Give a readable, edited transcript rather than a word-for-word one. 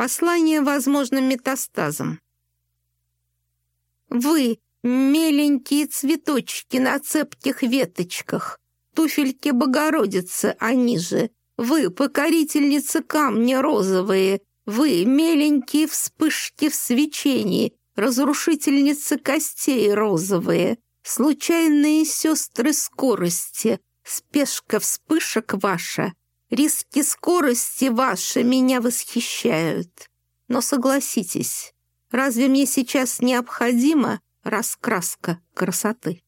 Послание возможным метастазом. Вы, меленькие цветочки на цепких веточках, туфельки Богородицы, они же. Вы, покорительницы камня розовые, вы, меленькие вспышки в свечении, разрушительницы костей розовые, случайные сестры скорости, спешка вспышек ваша, риски скорости ваши меня восхищают. Но согласитесь, разве мне сейчас необходима раскраска красоты?